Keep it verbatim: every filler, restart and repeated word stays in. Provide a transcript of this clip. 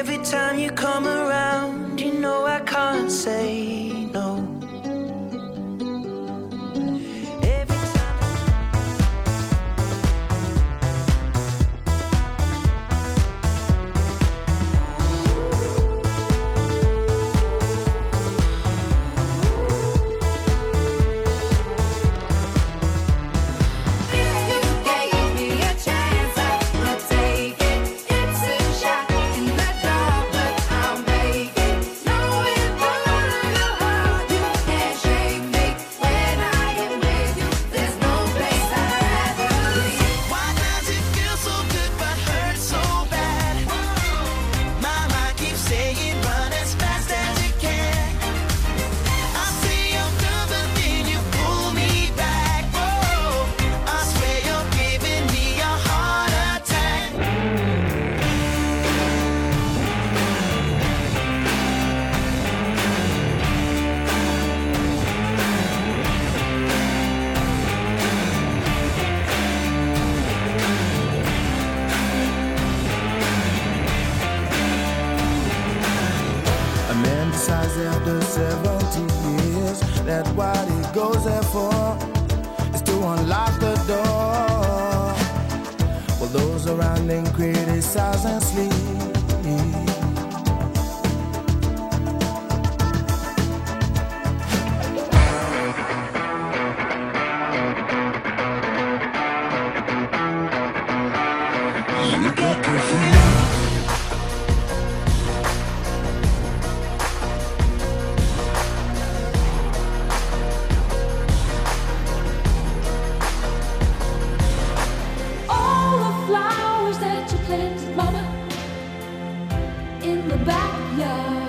Every time you come around, you know I can't say no. After seventy years, that's what he goes there for, is to unlock the door. While those around him criticize and sleep. Mama, in the backyard.